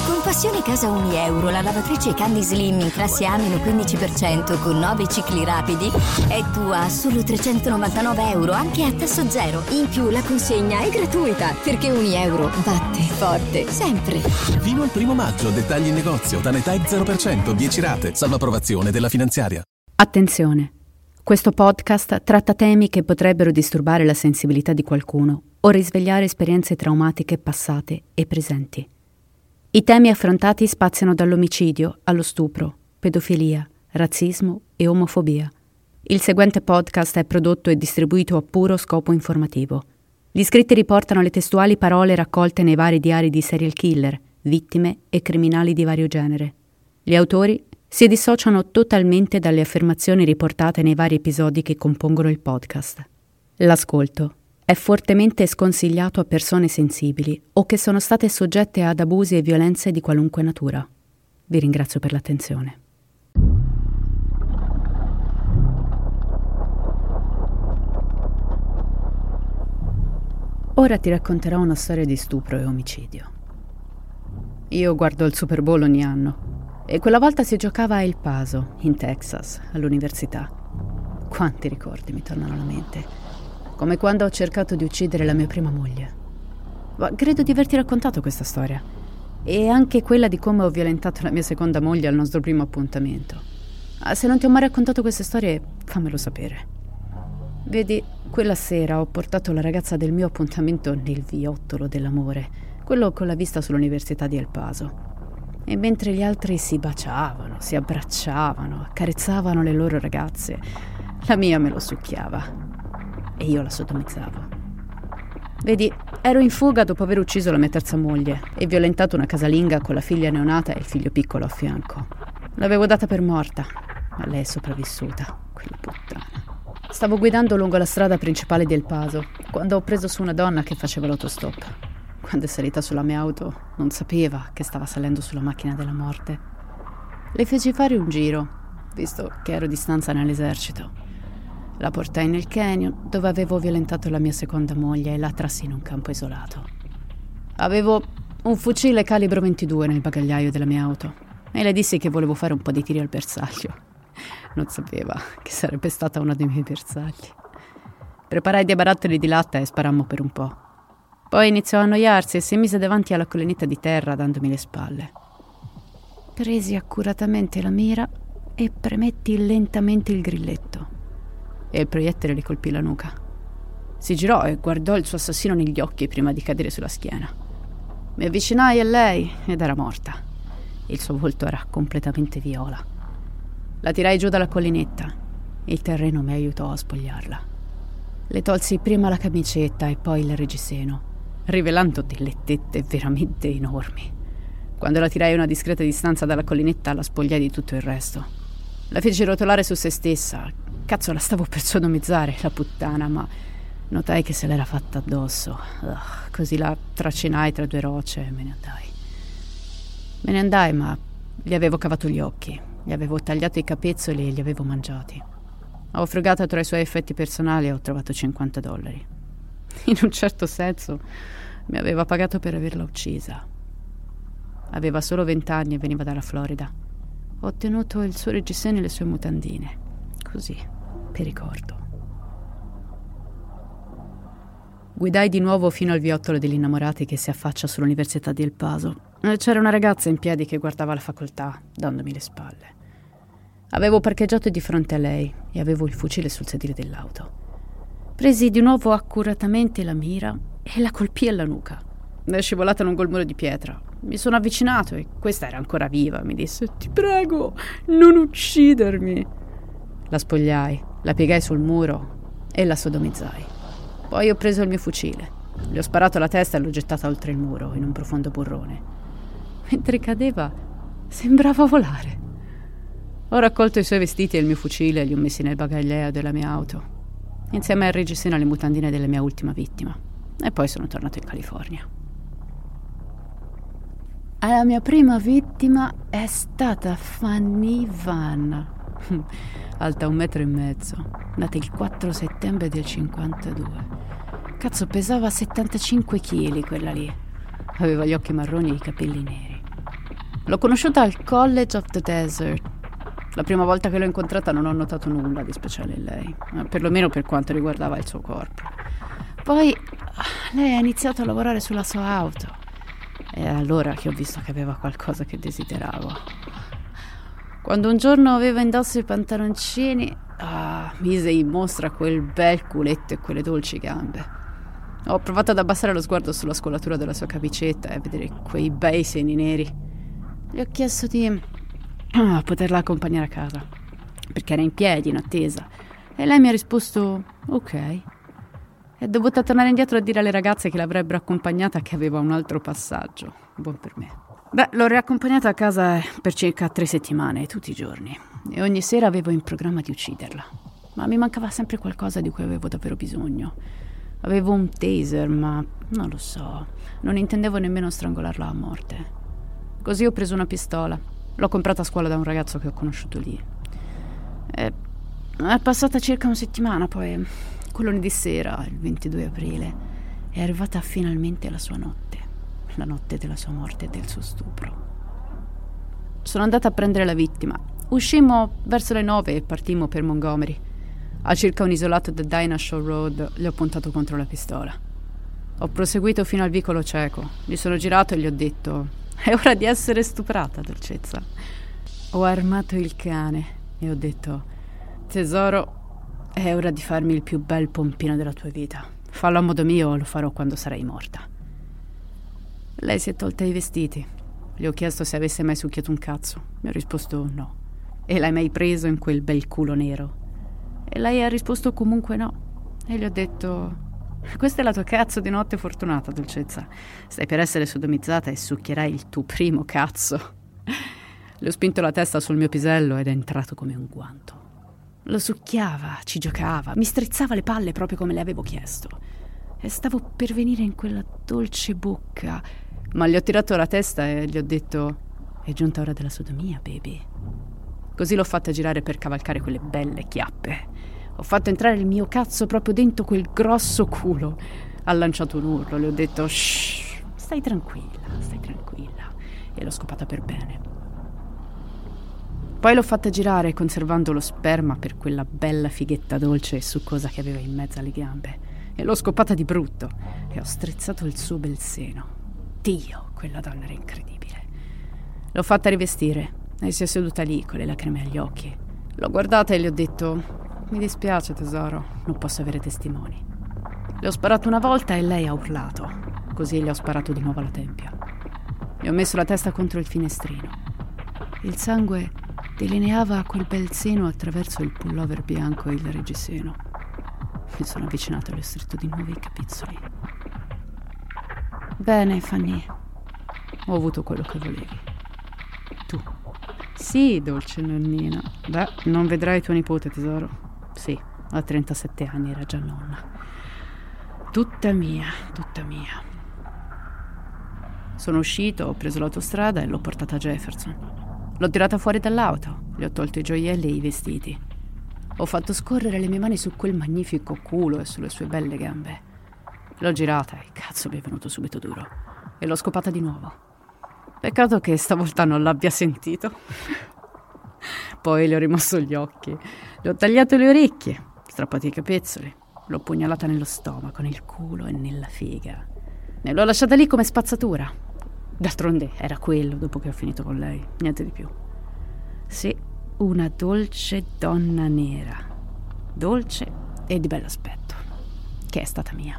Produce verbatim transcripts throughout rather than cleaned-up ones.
Con Passione Casa Uni Euro, la lavatrice Candy Slim in classe A meno quindici per cento con nove cicli rapidi è tua a solo trecentonovantanove euro, anche a tasso zero. In più la consegna è gratuita, perché Uni Euro batte forte sempre. Fino al primo maggio, dettagli in negozio, Tanetech zero per cento, dieci rate, salvo approvazione della finanziaria. Attenzione, questo podcast tratta temi che potrebbero disturbare la sensibilità di qualcuno o risvegliare esperienze traumatiche passate e presenti. I temi affrontati spaziano dall'omicidio allo stupro, pedofilia, razzismo e omofobia. Il seguente podcast è prodotto e distribuito a puro scopo informativo. Gli scritti riportano le testuali parole raccolte nei vari diari di serial killer, vittime e criminali di vario genere. Gli autori si dissociano totalmente dalle affermazioni riportate nei vari episodi che compongono il podcast. L'ascolto è fortemente sconsigliato a persone sensibili o che sono state soggette ad abusi e violenze di qualunque natura. Vi ringrazio per l'attenzione. Ora ti racconterò una storia di stupro e omicidio. Io guardo il Super Bowl ogni anno e quella volta si giocava a El Paso, in Texas, all'università. Quanti ricordi mi tornano alla mente. Come quando ho cercato di uccidere la mia prima moglie. Ma credo di averti raccontato questa storia. E anche quella di come ho violentato la mia seconda moglie al nostro primo appuntamento. Ah, se non ti ho mai raccontato queste storie, fammelo sapere. Vedi, quella sera ho portato la ragazza del mio appuntamento nel viottolo dell'amore, quello con la vista sull'università di El Paso. E mentre gli altri si baciavano, si abbracciavano, accarezzavano le loro ragazze, la mia me lo succhiava. E io la sodomizzavo. Vedi, ero in fuga dopo aver ucciso la mia terza moglie e violentato una casalinga con la figlia neonata e il figlio piccolo a fianco. L'avevo data per morta, ma lei è sopravvissuta, quella puttana. Stavo guidando lungo la strada principale di El Paso quando ho preso su una donna che faceva l'autostop. Quando è salita sulla mia auto non sapeva che stava salendo sulla macchina della morte. Le feci fare un giro, visto che ero di stanza nell'esercito. La portai nel canyon dove avevo violentato la mia seconda moglie e la trassi in un campo isolato. Avevo un fucile calibro ventidue nel bagagliaio della mia auto e le dissi che volevo fare un po' di tiri al bersaglio. Non sapeva che sarebbe stata uno dei miei bersagli. Preparai dei barattoli di latta e sparammo per un po'. Poi iniziò a annoiarsi e si mise davanti alla collinetta di terra dandomi le spalle. Presi accuratamente la mira e premetti lentamente il grilletto. E il proiettile le colpì la nuca. Si girò e guardò il suo assassino negli occhi prima di cadere sulla schiena. Mi avvicinai a lei ed era morta. Il suo volto era completamente viola. La tirai giù dalla collinetta. Il terreno mi aiutò a spogliarla. Le tolsi prima la camicetta e poi il reggiseno, rivelando delle tette veramente enormi. Quando la tirai a una discreta distanza dalla collinetta, la spogliai di tutto il resto. La feci rotolare su se stessa. Cazzo, la stavo per sodomizzare, la puttana, ma notai che se l'era fatta addosso. Ugh, così la trascinai tra due rocce e me ne andai. Me ne andai, ma gli avevo cavato gli occhi, gli avevo tagliato i capezzoli e li avevo mangiati. Ho frugato tra i suoi effetti personali e ho trovato cinquanta dollari. In un certo senso mi aveva pagato per averla uccisa. Aveva solo vent'anni e veniva dalla Florida. Ho ottenuto il suo reggiseno e le sue mutandine. Così, per ricordo. Guidai di nuovo fino al viottolo degli innamorati che si affaccia sull'università di El Paso. C'era una ragazza in piedi che guardava la facoltà, dandomi le spalle. Avevo parcheggiato di fronte a lei e avevo il fucile sul sedile dell'auto. Presi di nuovo accuratamente la mira e la colpii alla nuca. È scivolata lungo il muro di pietra. Mi sono avvicinato e questa era ancora viva. Mi disse: "Ti prego, non uccidermi." La spogliai, la piegai sul muro e la sodomizzai. Poi ho preso il mio fucile, le ho sparato alla testa e l'ho gettata oltre il muro, in un profondo burrone. Mentre cadeva, sembrava volare. Ho raccolto i suoi vestiti e il mio fucile e li ho messi nel bagagliaio della mia auto, insieme al reggiseno e alle mutandine della mia ultima vittima. E poi sono tornato in California. La mia prima vittima è stata Fanny Vann, alta un metro e mezzo, nata il quattro settembre del cinquantadue. Cazzo, pesava settantacinque chili quella lì. Aveva gli occhi marroni e i capelli neri. L'ho conosciuta al College of the Desert. La prima volta che l'ho incontrata non ho notato nulla di speciale in lei, perlomeno per quanto riguardava il suo corpo. Poi lei ha iniziato a lavorare sulla sua auto. È allora che ho visto che aveva qualcosa che desideravo. Quando un giorno aveva indosso i pantaloncini, ah, mise in mostra quel bel culetto e quelle dolci gambe. Ho provato ad abbassare lo sguardo sulla scolatura della sua camicetta e a vedere quei bei seni neri. Gli ho chiesto di ah, poterla accompagnare a casa, perché era in piedi, in attesa, e lei mi ha risposto ok. È dovuta tornare indietro a dire alle ragazze che l'avrebbero accompagnata, che aveva un altro passaggio. Buon per me. Beh, l'ho riaccompagnata a casa per circa tre settimane, tutti i giorni, e ogni sera avevo in programma di ucciderla. Ma mi mancava sempre qualcosa di cui avevo davvero bisogno. Avevo un taser, ma non lo so, non intendevo nemmeno strangolarla a morte. Così ho preso una pistola. L'ho comprata a scuola da un ragazzo che ho conosciuto lì. È, è passata circa una settimana, poi quel lunedì sera, il ventidue aprile, è arrivata finalmente la sua notte. La notte della sua morte e del suo stupro. Sono andata a prendere la vittima. Uscimmo verso le nove e partimmo per Montgomery. A circa un isolato da Dinah Shore Road gli ho puntato contro la pistola. Ho proseguito fino al vicolo cieco. Mi sono girato e gli ho detto: è ora di essere stuprata, dolcezza. Ho armato il cane e ho detto: tesoro, è ora di farmi il più bel pompino della tua vita. Fallo a modo mio o lo farò quando sarai morta. Lei si è tolta i vestiti. Gli ho chiesto se avesse mai succhiato un cazzo. Mi ha risposto no. E l'hai mai preso in quel bel culo nero? E lei ha risposto comunque no. E gli ho detto: questa è la tua cazzo di notte fortunata, dolcezza. Stai per essere sodomizzata e succhierai il tuo primo cazzo. Le ho spinto la testa sul mio pisello ed è entrato come un guanto. Lo succhiava, ci giocava, mi strizzava le palle proprio come le avevo chiesto. E stavo per venire in quella dolce bocca, ma gli ho tirato la testa e gli ho detto: è giunta ora della sodomia, baby. Così l'ho fatta girare per cavalcare quelle belle chiappe. Ho fatto entrare il mio cazzo proprio dentro quel grosso culo. Ha lanciato un urlo, le ho detto: shh, stai tranquilla, stai tranquilla. E l'ho scopata per bene. Poi l'ho fatta girare conservando lo sperma per quella bella fighetta dolce e succosa che aveva in mezzo alle gambe. E l'ho scopata di brutto e ho strizzato il suo bel seno. Dio, quella donna era incredibile. L'ho fatta rivestire e si è seduta lì con le lacrime agli occhi. L'ho guardata e le ho detto: mi dispiace tesoro, non posso avere testimoni. Le ho sparato una volta e lei ha urlato. Così le ho sparato di nuovo alla tempia. Le ho messo la testa contro il finestrino. Il sangue delineava quel bel seno attraverso il pullover bianco e il reggiseno. Mi sono avvicinato e le ho stretto di nuovo i capezzoli. Bene, Fanny, ho avuto quello che volevi. Tu? Sì, dolce nonnina. Beh, non vedrai tuo nipote, tesoro. Sì, a trentasette anni era già nonna. Tutta mia, tutta mia. Sono uscito, ho preso l'autostrada e l'ho portata a Jefferson. L'ho tirata fuori dall'auto, le ho tolto i gioielli e i vestiti. Ho fatto scorrere le mie mani su quel magnifico culo e sulle sue belle gambe. L'ho girata e cazzo mi è venuto subito duro. E l'ho scopata di nuovo. Peccato che stavolta non l'abbia sentito. Poi le ho rimosso gli occhi, le ho tagliato le orecchie, strappati i capezzoli, l'ho pugnalata nello stomaco, nel culo e nella figa. E l'ho lasciata lì come spazzatura. D'altronde era quello dopo che ho finito con lei, niente di più. Sì, una dolce donna nera, dolce e di bell'aspetto, che è stata mia.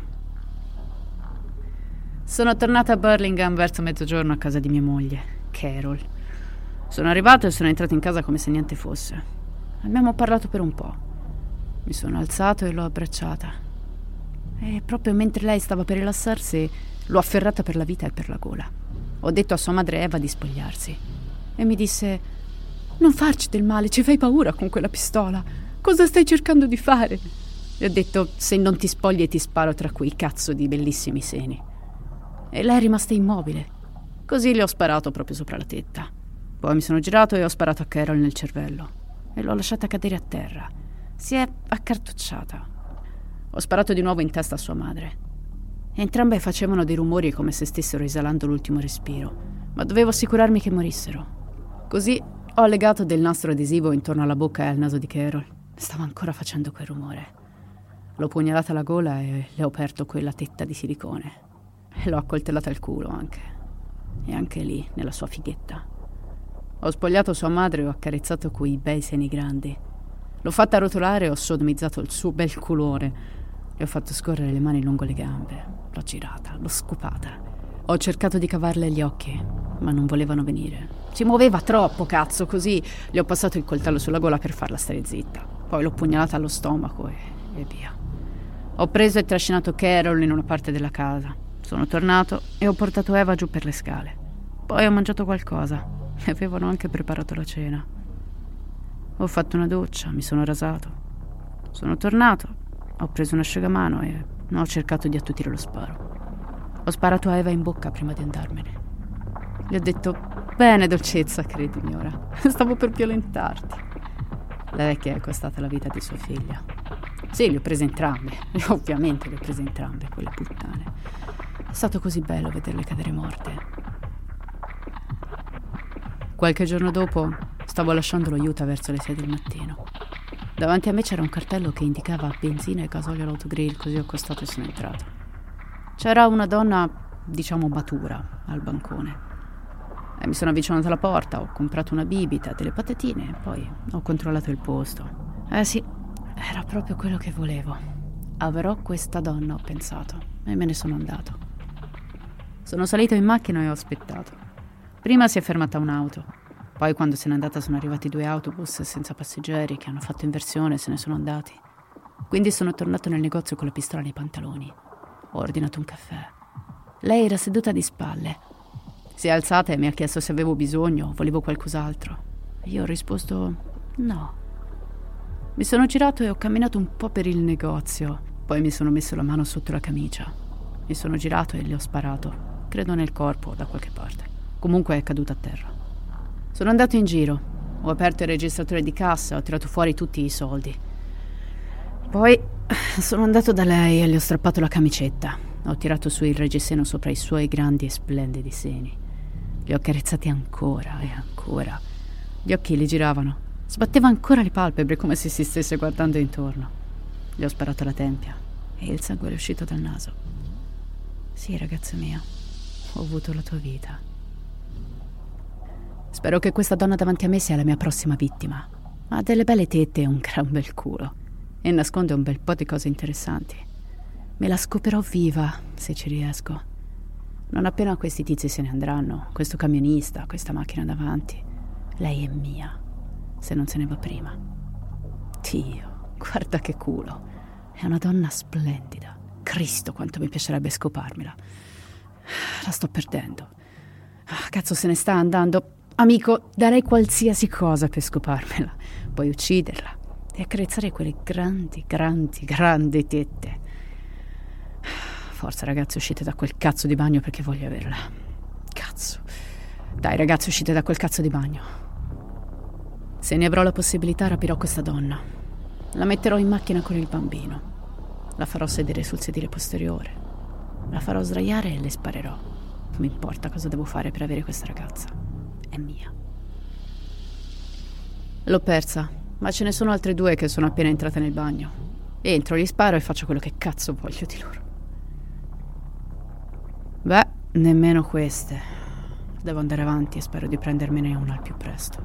Sono tornata a Burlingame verso mezzogiorno a casa di mia moglie, Carol. Sono arrivato e sono entrato in casa come se niente fosse. Abbiamo parlato per un po'. Mi sono alzato e l'ho abbracciata. E proprio mentre lei stava per rilassarsi, l'ho afferrata per la vita e per la gola. Ho detto a sua madre Eva di spogliarsi. E mi disse: non farci del male, ci fai paura con quella pistola. Cosa stai cercando di fare? Le ho detto: se non ti spogli ti sparo tra quei cazzo di bellissimi seni. E lei è rimasta immobile. Così le ho sparato proprio sopra la tetta. Poi mi sono girato e ho sparato a Carol nel cervello. E l'ho lasciata cadere a terra. Si è accartocciata. Ho sparato di nuovo in testa a sua madre. Entrambe facevano dei rumori come se stessero esalando l'ultimo respiro. ma dovevo assicurarmi che morissero. Così ho legato del nastro adesivo intorno alla bocca e al naso di Carol. Stava ancora facendo quel rumore. L'ho pugnalata alla gola e le ho aperto quella tetta di silicone. E l'ho accoltellata al culo anche. E anche lì, nella sua fighetta. Ho spogliato sua madre e ho accarezzato quei bei seni grandi. L'ho fatta rotolare e ho sodomizzato il suo bel culore. Le ho fatto scorrere le mani lungo le gambe. L'ho girata, l'ho scopata. Ho cercato di cavarle gli occhi, ma non volevano venire. Si muoveva troppo, cazzo, così gli ho passato il coltello sulla gola per farla stare zitta. Poi l'ho pugnalata allo stomaco e, e via. Ho preso e trascinato Carol in una parte della casa. Sono tornato e ho portato Eva giù per le scale. Poi ho mangiato qualcosa. Mi avevano anche preparato la cena. Ho fatto una doccia, mi sono rasato. Sono tornato, ho preso un asciugamano e ho cercato di attutire lo sparo. Ho sparato a Eva in bocca prima di andarmene. Gli ho detto: bene, dolcezza, credimi ora. Stavo per violentarti. La vecchia è costata la vita di sua figlia. Sì, le ho prese entrambe. E ovviamente le ho prese entrambe, quelle puttane. È stato così bello vederle cadere morte. Qualche giorno dopo stavo lasciando lo Utah verso le sei del mattino. Davanti a me c'era un cartello che indicava benzina e gasolio all'autogrill, così ho accostato e sono entrato. C'era una donna, diciamo, matura, al bancone. E mi sono avvicinata alla porta, ho comprato una bibita, delle patatine e poi ho controllato il posto. Eh sì, era proprio quello che volevo. Avrò questa donna, ho pensato, e me ne sono andato. Sono salito in macchina e ho aspettato. Prima si è fermata un'auto. Poi quando se n'è andata sono arrivati due autobus senza passeggeri che hanno fatto inversione e se ne sono andati. Quindi sono tornato nel negozio con la pistola nei pantaloni. Ho ordinato un caffè. Lei era seduta di spalle. Si è alzata e mi ha chiesto se avevo bisogno o volevo qualcos'altro. Io ho risposto no. Mi sono girato e ho camminato un po' per il negozio. Poi mi sono messo la mano sotto la camicia. Mi sono girato e le ho sparato. Credo nel corpo, da qualche parte. Comunque è caduta a terra. Sono andato in giro. Ho aperto il registratore di cassa e ho tirato fuori tutti i soldi. Poi sono andato da lei e le ho strappato la camicetta. Ho tirato su il reggiseno sopra i suoi grandi e splendidi seni. Li ho accarezzati ancora e ancora. Gli occhi le giravano. Sbatteva ancora le palpebre come se si stesse guardando intorno. Le ho sparato alla tempia e il sangue è uscito dal naso. Sì, ragazza mia, ho avuto la tua vita. Spero che questa donna davanti a me sia la mia prossima vittima. Ha delle belle tette e un gran bel culo. E nasconde un bel po' di cose interessanti. Me la scoperò viva, se ci riesco. Non appena questi tizi se ne andranno, questo camionista, questa macchina davanti, lei è mia, se non se ne va prima. Dio, guarda che culo. È una donna splendida. Cristo, quanto mi piacerebbe scoparmela. La sto perdendo. Ah, cazzo, se ne sta andando. Amico, darei qualsiasi cosa per scoparmela. Poi ucciderla e accarezzare quelle grandi, grandi, grandi tette. Forza, ragazzi, uscite da quel cazzo di bagno perché voglio averla. Cazzo. Dai, ragazzi, uscite da quel cazzo di bagno. Se ne avrò la possibilità, rapirò questa donna. La metterò in macchina con il bambino. La farò sedere sul sedile posteriore. La farò sdraiare e le sparerò. Non mi importa cosa devo fare per avere questa ragazza. È mia. L'ho persa, ma ce ne sono altre due che sono appena entrate nel bagno. Entro, gli sparo e faccio quello che cazzo voglio di loro. Beh, nemmeno queste. Devo andare avanti e spero di prendermene una al più presto.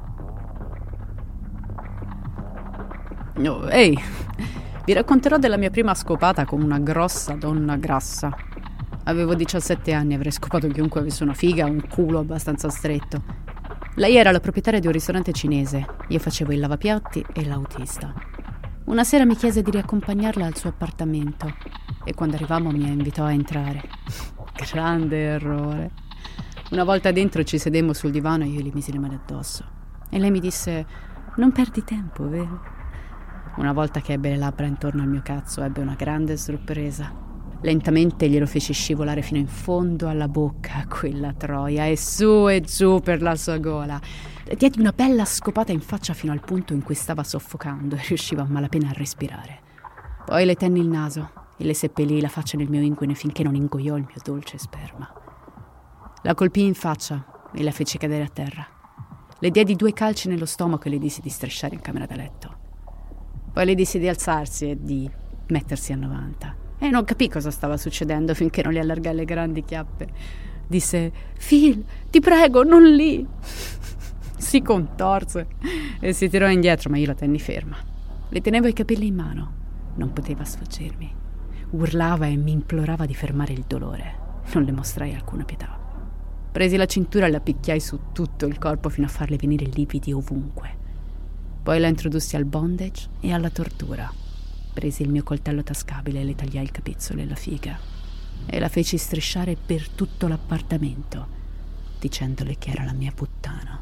Oh, ehi, vi racconterò della mia prima scopata con una grossa donna grassa. Avevo diciassette anni e avrei scopato chiunque avesse una figa o un culo abbastanza stretto. Lei era la proprietaria di un ristorante cinese. Io facevo il lavapiatti e l'autista. Una sera mi chiese di riaccompagnarla al suo appartamento e quando arrivammo mi invitò a entrare. Grande errore. Una volta dentro ci sedemmo sul divano e io gli misi le mani addosso. E lei mi disse: non perdi tempo, vero? Una volta che ebbe le labbra intorno al mio cazzo ebbe una grande sorpresa. Lentamente glielo feci scivolare fino in fondo alla bocca, quella troia, e su e giù per la sua gola. Le diedi una bella scopata in faccia fino al punto in cui stava soffocando e riusciva a malapena a respirare. Poi le tenni il naso e le seppellì la faccia nel mio inguine finché non ingoiò il mio dolce sperma. La colpii in faccia e la feci cadere a terra. Le diedi due calci nello stomaco e le dissi di strisciare in camera da letto. Poi le dissi di alzarsi e di mettersi a novanta. E non capì cosa stava succedendo finché non le allargai le grandi chiappe. Disse: Phil, ti prego, non lì. Si contorse e si tirò indietro, ma io la tenni ferma. Le tenevo i capelli in mano. Non poteva sfuggirmi. Urlava e mi implorava di fermare il dolore. Non le mostrai alcuna pietà. Presi la cintura e la picchiai su tutto il corpo fino a farle venire lividi ovunque. Poi la introdussi al bondage e alla tortura. Presi il mio coltello tascabile e le tagliai il capezzolo e la figa. E la feci strisciare per tutto l'appartamento, dicendole che era la mia puttana.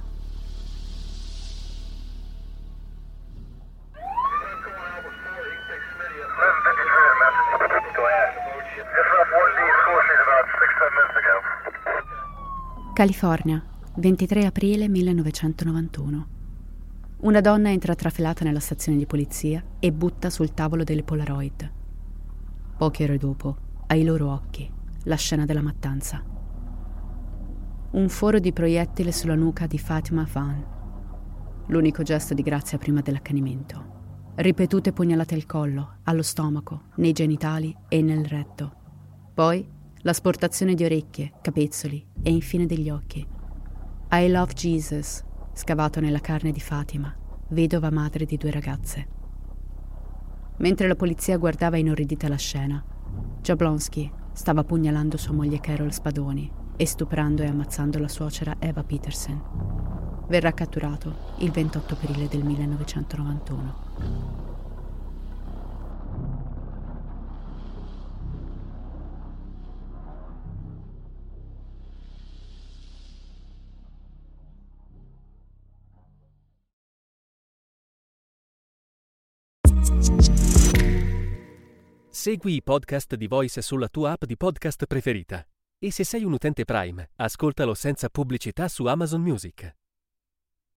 California, ventitré aprile millenovecentonovantuno. Una donna entra trafelata nella stazione di polizia e butta sul tavolo delle Polaroid. Poche ore dopo, ai loro occhi, la scena della mattanza. Un foro di proiettile sulla nuca di Fatima Van. L'unico gesto di grazia prima dell'accanimento. Ripetute pugnalate al collo, allo stomaco, nei genitali e nel retto. Poi l'asportazione di orecchie, capezzoli e infine degli occhi. I love Jesus, scavato nella carne di Fatima, vedova madre di due ragazze. Mentre la polizia guardava inorridita la scena, Jablonski stava pugnalando sua moglie Carol Spadoni e stuprando e ammazzando la suocera Eva Peterson. Verrà catturato il ventotto aprile del millenovecentonovantuno. Segui i podcast di Voice sulla tua app di podcast preferita. E se sei un utente Prime, ascoltalo senza pubblicità su Amazon Music.